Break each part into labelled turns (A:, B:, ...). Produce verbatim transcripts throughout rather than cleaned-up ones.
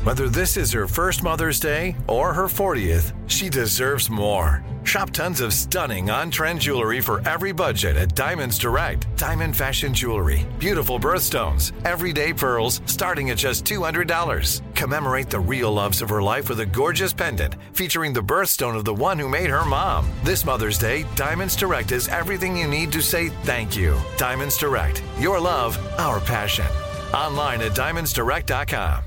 A: Whether this is her first Mother's Day or her fortieth, she deserves more. Shop tons of stunning on-trend jewelry for every budget at Diamonds Direct. Diamond fashion jewelry, beautiful birthstones, everyday pearls starting at just two hundred dollars. Commemorate the real loves of her life with a gorgeous pendant featuring the birthstone of the one who made her mom. This Mother's Day, Diamonds Direct is everything you need to say thank you. Diamonds Direct, your love, our passion. Online at diamonds direct dot com.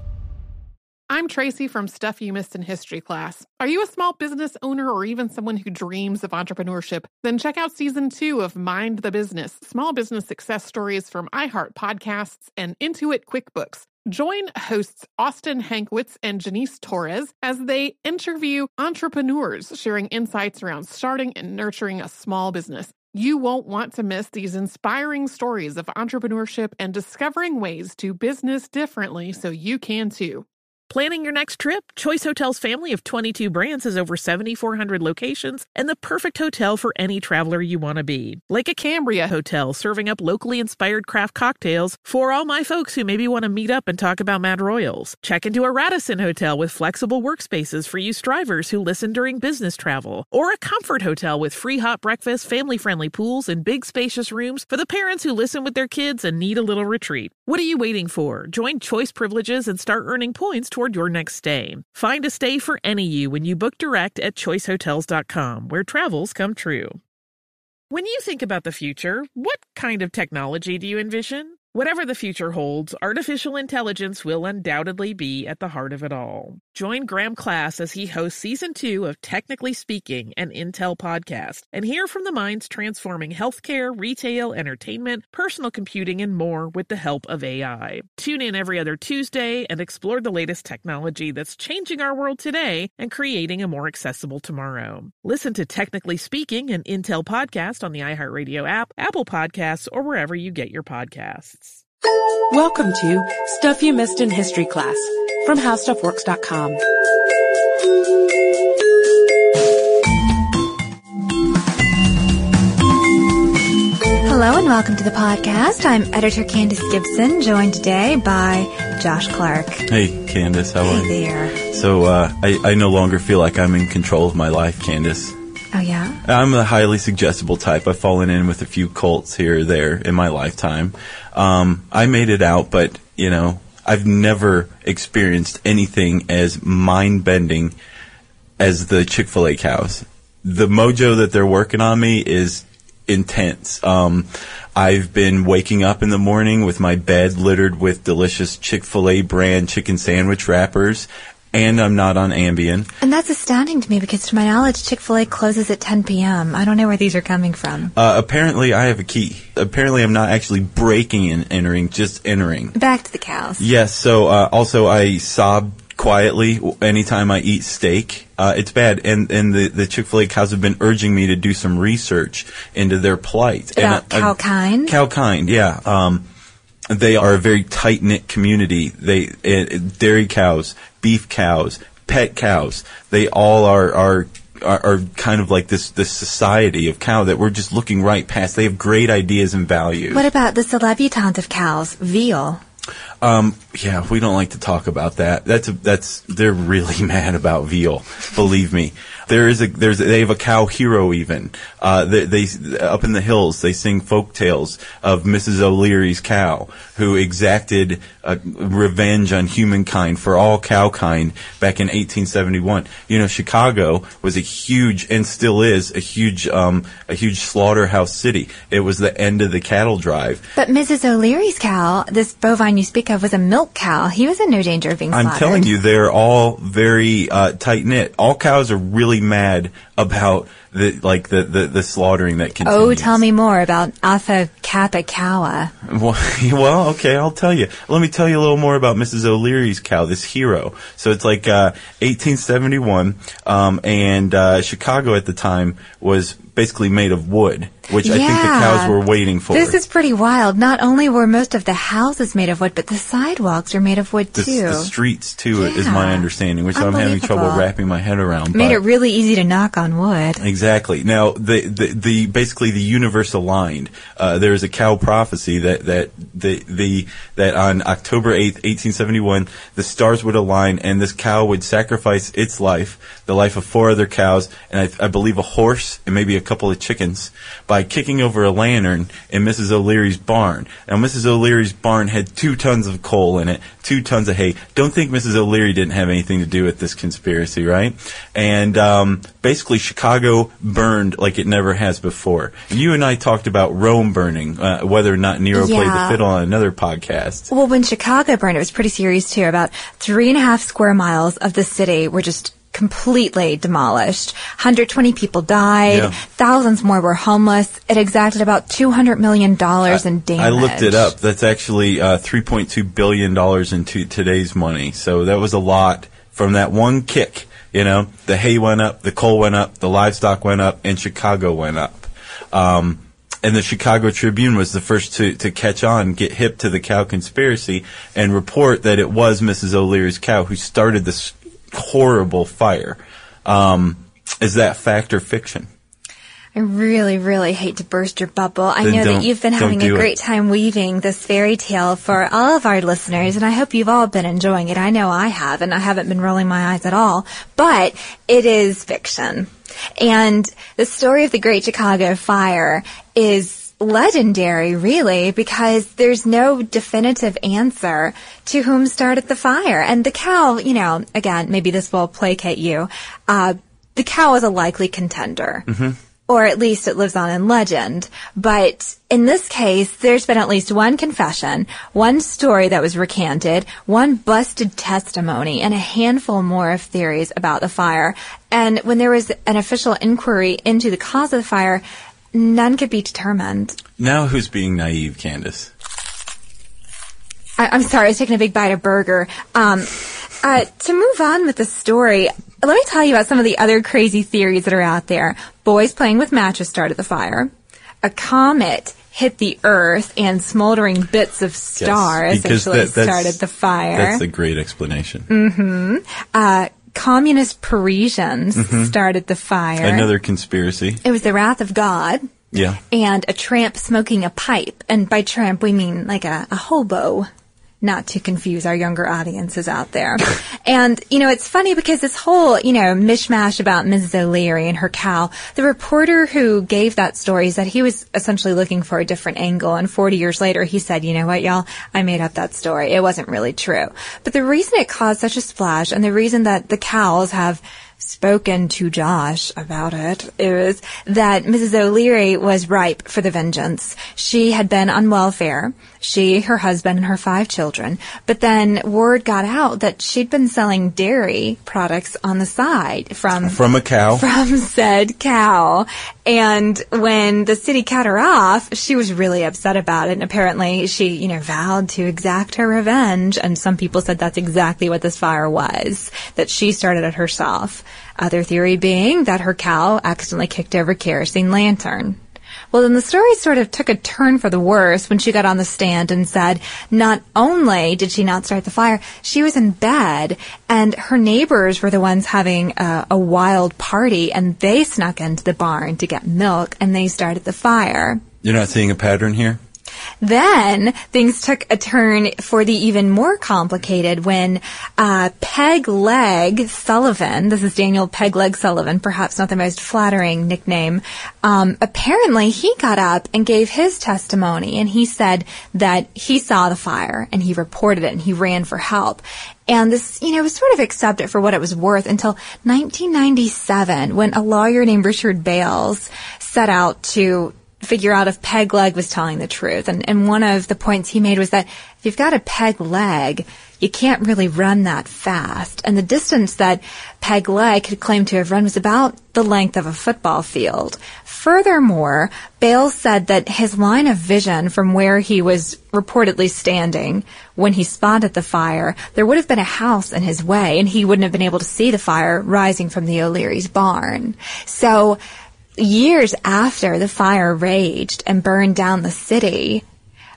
B: I'm Tracy from Stuff You Missed in History class. Are you a small business owner or even someone who dreams of entrepreneurship? Then check out season two of Mind the Business, small business success stories from iHeart Podcasts and Intuit QuickBooks. Join hosts Austin Hankwitz and Janice Torres as they interview entrepreneurs sharing insights around starting and nurturing a small business. You won't want to miss these inspiring stories of entrepreneurship and discovering ways to business differently so you can too.
C: Planning your next trip? Choice Hotels' family of twenty-two brands has over seventy-four hundred locations and the perfect hotel for any traveler you want to be. Like a Cambria Hotel, serving up locally inspired craft cocktails for all my folks who maybe want to meet up and talk about Mad Royals. Check into a Radisson Hotel with flexible workspaces for you strivers who listen during business travel. Or a Comfort Hotel with free hot breakfast, family-friendly pools, and big spacious rooms for the parents who listen with their kids and need a little retreat. What are you waiting for? Join Choice Privileges and start earning points toward your next stay. Find a stay for any you when you book direct at choice hotels dot com, where travels come true. When you think about the future, what kind of technology do you envision? Whatever the future holds, artificial intelligence will undoubtedly be at the heart of it all. Join Graham Class as he hosts season two of Technically Speaking, an Intel podcast, and hear from the minds transforming healthcare, retail, entertainment, personal computing, and more with the help of A I. Tune in every other Tuesday and explore the latest technology that's changing our world today and creating a more accessible tomorrow. Listen to Technically Speaking, an Intel podcast on the iHeartRadio app, Apple Podcasts, or wherever you get your podcasts.
D: Welcome to Stuff You Missed in History class from how stuff works dot com.
E: Hello and welcome to the podcast. I'm editor Candace Gibson, joined today by Josh Clark.
F: Hey, Candace, how are you?
E: Hey there.
F: So, uh, I, I no longer feel like I'm in control of my life, Candace.
E: Oh, yeah?
F: I'm a highly suggestible type. I've fallen in with a few cults here or there in my lifetime. Um, I made it out, but, you know, I've never experienced anything as mind-bending as the Chick-fil-A cows. The mojo that they're working on me is intense. Um, I've been waking up in the morning with my bed littered with delicious Chick-fil-A brand chicken sandwich wrappers, and I'm not on Ambien.
E: And that's astounding to me because, to my knowledge, Chick-fil-A closes at ten p.m. I don't know where these are coming from.
F: Uh, apparently, I have a key. Apparently, I'm not actually breaking and entering, just entering.
E: Back to the cows.
F: Yes, so uh, also I sob quietly anytime I eat steak. Uh, it's bad. And, and the, the Chick-fil-A cows have been urging me to do some research into their plight.
E: About
F: and, uh,
E: cow kind?
F: Cow kind, yeah. Um, they are a very tight-knit community. They uh, dairy cows, beef cows, pet cows, they all are, are are are kind of like this this society of cow that we're just looking right past. They have great ideas and values.
E: What about the celebutant of cows, veal?
F: Um, yeah, we don't like to talk about that. That's a, that's they're really mad about veal. Believe me. There is a there's a, they have a cow hero even. Uh, they, they up in the hills they sing folk tales of Missus O'Leary's cow who exacted uh, revenge on humankind for all cow kind back in eighteen seventy-one. You know, Chicago was a huge and still is a huge um a huge slaughterhouse city. It was the end of the cattle drive.
E: But Missus O'Leary's cow, this bovine you speak of, was a milk cow. He was in no danger of being slaughtered.
F: I'm telling you, they're all very uh, tight knit. All cows are really mad about the like the, the, the slaughtering that continues.
E: Oh, tell me more about Alpha Kappa Cowa.
F: Well, well, okay, I'll tell you. Let me tell you a little more about Missus O'Leary's cow, this hero. So it's like uh, eighteen seventy-one, um, and uh, Chicago at the time was basically made of wood, which
E: yeah.
F: I think the cows were waiting for.
E: This is pretty wild. Not only were most of the houses made of wood, but the sidewalks are made of wood,
F: the,
E: too.
F: The streets, too,
E: yeah.
F: is my understanding, which I'm having trouble wrapping my head around.
E: Made it really easy to knock on wood.
F: Exactly. Exactly. Now, the, the, the basically the universe aligned. Uh, there is a cow prophecy that, that the, the, that on October eighth, eighteen seventy-one, the stars would align and this cow would sacrifice its life, the life of four other cows, and I, I believe a horse and maybe a couple of chickens, by kicking over a lantern in Missus O'Leary's barn. Now, Missus O'Leary's barn had two tons of coal in it, two tons of hay. Don't think Missus O'Leary didn't have anything to do with this conspiracy, right? And, um, basically Chicago burned like it never has before. And you and I talked about Rome burning, uh, whether or not Nero
E: yeah.
F: played the fiddle on another podcast.
E: Well, when Chicago burned, it was pretty serious too. About three and a half square miles of the city were just completely demolished. one hundred twenty people died.
F: Yeah.
E: Thousands more were homeless. It exacted about two hundred million dollars in damage.
F: I looked it up. That's actually uh, three point two billion dollars in to today's money. So that was a lot from that one kick. You know, the hay went up, the coal went up, the livestock went up, and Chicago went up. Um, and the Chicago Tribune was the first to, to catch on, get hip to the cow conspiracy, and report that it was Missus O'Leary's cow who started this horrible fire. Um, is that fact or fiction?
E: I really, really hate to burst your bubble. I
F: Then
E: know
F: don't-
E: that you've been
F: don't
E: having a
F: do it.
E: great time weaving this fairy tale for all of our listeners, and I hope you've all been enjoying it. I know I have, and I haven't been rolling my eyes at all. But it is fiction. And the story of the Great Chicago Fire is legendary, really, because there's no definitive answer to whom started the fire. And the cow, you know, again, maybe this will placate you, uh, the cow is a likely contender. Mm-hmm. Or at least it lives on in legend. But in this case, there's been at least one confession, one story that was recanted, one busted testimony, and a handful more of theories about the fire. And when there was an official inquiry into the cause of the fire, none could be determined.
F: Now who's being naive, Candace?
E: I, I'm sorry, I was taking a big bite of burger. Um, uh, to move on with the story, let me tell you about some of the other crazy theories that are out there. Boys playing with matches started the fire. A comet hit the Earth and smoldering bits of stars
F: Yes, because
E: essentially
F: that- that's-
E: started the fire.
F: That's a great explanation.
E: Mm-hmm. Uh, communist Parisians
F: Mhm.
E: started the fire.
F: Another conspiracy.
E: It was the wrath of God.
F: Yeah.
E: And a tramp smoking a pipe. And by tramp, we mean like a, a hobo. Not to confuse our younger audiences out there. And, you know, it's funny because this whole, you know, mishmash about Missus O'Leary and her cow, the reporter who gave that story said he was essentially looking for a different angle. And forty years later, he said, you know what, y'all, I made up that story. It wasn't really true. But the reason it caused such a splash and the reason that the cows have spoken to Josh about it is that Missus O'Leary was ripe for the vengeance. She had been on welfare. She, her husband, and her five children. But then word got out that she'd been selling dairy products on the side from
F: From a cow.
E: from said cow. And when the city cut her off, she was really upset about it. And apparently she, you know, vowed to exact her revenge. And some people said that's exactly what this fire was, that she started it herself. Other theory being that her cow accidentally kicked over a kerosene lantern. Well, then the story sort of took a turn for the worse when she got on the stand and said not only did she not start the fire, she was in bed and her neighbors were the ones having a, a wild party and they snuck into the barn to get milk and they started the fire.
F: You're not seeing a pattern here?
E: Then things took a turn for the even more complicated when uh, Peg Leg Sullivan, this is Daniel Peg Leg Sullivan, perhaps not the most flattering nickname, um, apparently he got up and gave his testimony and he said that he saw the fire and he reported it and he ran for help. And this, you know, was sort of accepted for what it was worth until nineteen ninety-seven when a lawyer named Richard Bales set out to figure out if Peg Leg was telling the truth. And, and one of the points he made was that if you've got a peg leg, you can't really run that fast. And the distance that Peg Leg had claimed to have run was about the length of a football field. Furthermore, Bales said that his line of vision from where he was reportedly standing when he spotted the fire, there would have been a house in his way, and he wouldn't have been able to see the fire rising from the O'Leary's barn. So years after the fire raged and burned down the city,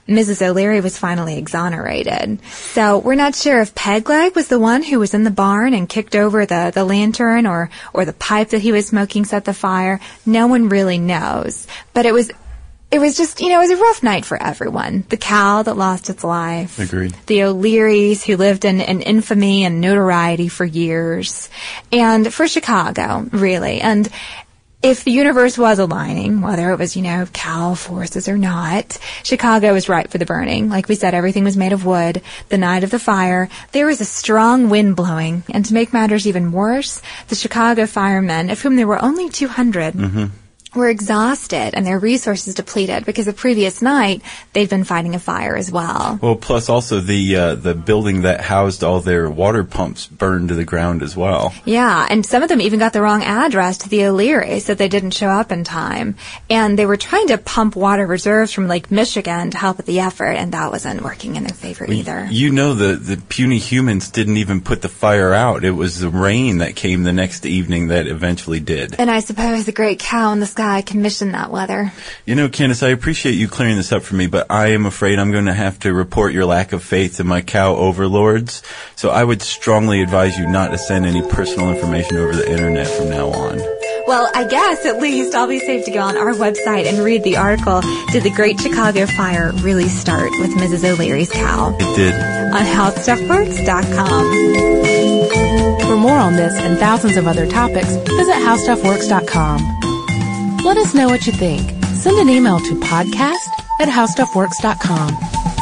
E: Missus O'Leary was finally exonerated. So we're not sure if Pegleg was the one who was in the barn and kicked over the, the lantern or, or the pipe that he was smoking set the fire. No one really knows. But it was It was just, you know, it was a rough night for everyone. The cow that lost its life.
F: Agreed.
E: The O'Learys who lived in, in infamy and notoriety for years. And for Chicago, really. And if the universe was aligning, whether it was, you know, cow forces or not, Chicago was ripe for the burning. Like we said, everything was made of wood. The night of the fire, there was a strong wind blowing. And to make matters even worse, the Chicago firemen, of whom there were only two hundred, mm-hmm. were exhausted and their resources depleted because the previous night they'd been fighting a fire as well.
F: Well, plus also the uh, the building that housed all their water pumps burned to the ground as well.
E: Yeah, and some of them even got the wrong address to the O'Leary, so they didn't show up in time. And they were trying to pump water reserves from Lake Michigan to help with the effort, and that wasn't working in their favor either.
F: You know, the, the puny humans didn't even put the fire out. It was the rain that came the next evening that eventually did.
E: And I suppose the great cow in the sky I commissioned that weather.
F: You know, Candace, I appreciate you clearing this up for me, but I am afraid I'm going to have to report your lack of faith in my cow overlords. So I would strongly advise you not to send any personal information over the internet from now on.
E: Well, I guess at least I'll be safe to go on our website and read the article, Did the Great Chicago Fire Really Start with Missus O'Leary's Cow?
F: It did.
E: On how stuff works dot com.
D: For more on this and thousands of other topics, visit how stuff works dot com. Let us know what you think. Send an email to podcast at how stuff works dot com.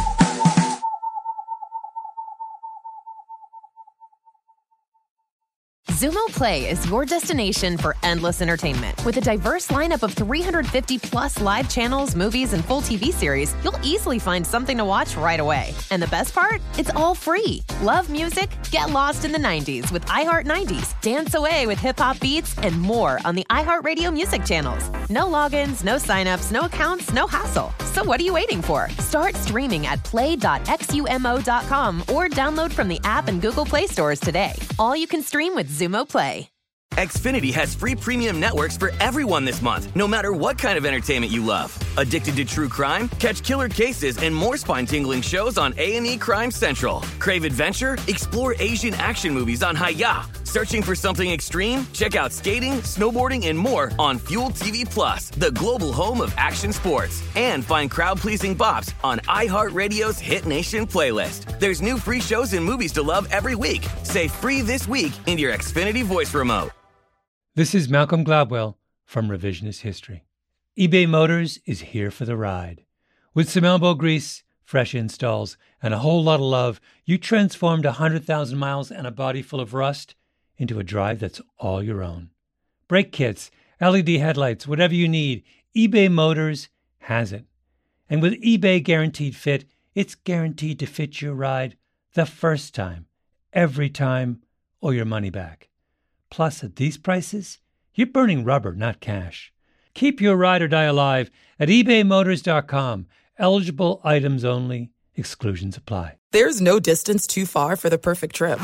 G: Xumo Play is your destination for endless entertainment. With a diverse lineup of three hundred fifty plus live channels, movies, and full T V series, you'll easily find something to watch right away. And the best part? It's all free. Love music? Get lost in the nineties with iHeart nineties. Dance away with hip-hop beats and more on the iHeartRadio music channels. No logins, no signups, no accounts, no hassle. So what are you waiting for? Start streaming at play dot xumo dot com or download from the app and Google Play stores today. All you can stream with Xumo Play.
H: Xfinity has free premium networks for everyone this month, no matter what kind of entertainment you love. Addicted to true crime? Catch killer cases and more spine-tingling shows on A and E Crime Central. Crave adventure? Explore Asian action movies on Hi-Ya. Searching for something extreme? Check out skating, snowboarding, and more on Fuel T V Plus, the global home of action sports. And find crowd-pleasing bops on iHeartRadio's Hit Nation playlist. There's new free shows and movies to love every week. Say free this week in your Xfinity voice remote.
I: This is Malcolm Gladwell from Revisionist History. eBay Motors is here for the ride. With some elbow grease, fresh installs, and a whole lot of love, you transformed one hundred thousand miles and a body full of rust into a drive that's all your own. Brake kits, L E D headlights, whatever you need, eBay Motors has it. And with eBay Guaranteed Fit, it's guaranteed to fit your ride the first time, every time, or your money back. Plus, at these prices, you're burning rubber, not cash. Keep your ride or die alive at ebay motors dot com. Eligible items only. Exclusions apply.
J: There's no distance too far for the perfect trip.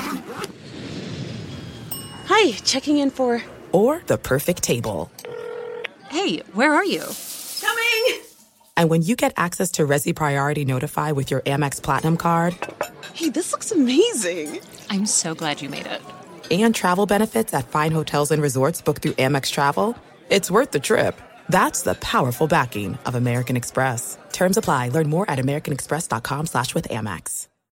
K: Hi, checking in for...
J: Or the perfect table.
K: Hey, where are you?
J: Coming! And when you get access to Resi Priority Notify with your Amex Platinum card...
K: Hey, this looks amazing. I'm so glad you made it.
J: And travel benefits at fine hotels and resorts booked through Amex Travel, it's worth the trip. That's the powerful backing of American Express. Terms apply. Learn more at americanexpress.com slash with Amex.